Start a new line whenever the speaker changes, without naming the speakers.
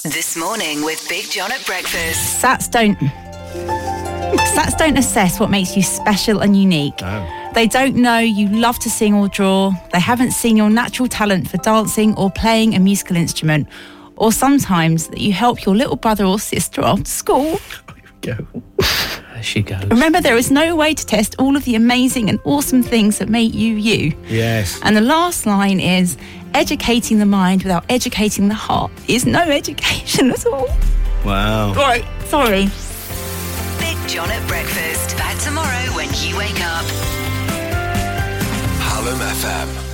This Morning with Big John at breakfast.
Sats don't assess what makes you special and unique.
Oh.
They don't know you love to sing or draw. They haven't seen your natural talent for dancing or playing a musical instrument. Or sometimes that you help your little brother or sister after school.
Go.
There she goes.
Remember, there is no way to test all of the amazing and awesome things that make you you.
Yes.
And the last line is, educating the mind without educating the heart is no education at all.
Wow.
Right, sorry.
Big John at breakfast. Back tomorrow when you wake up.
Hallam FM.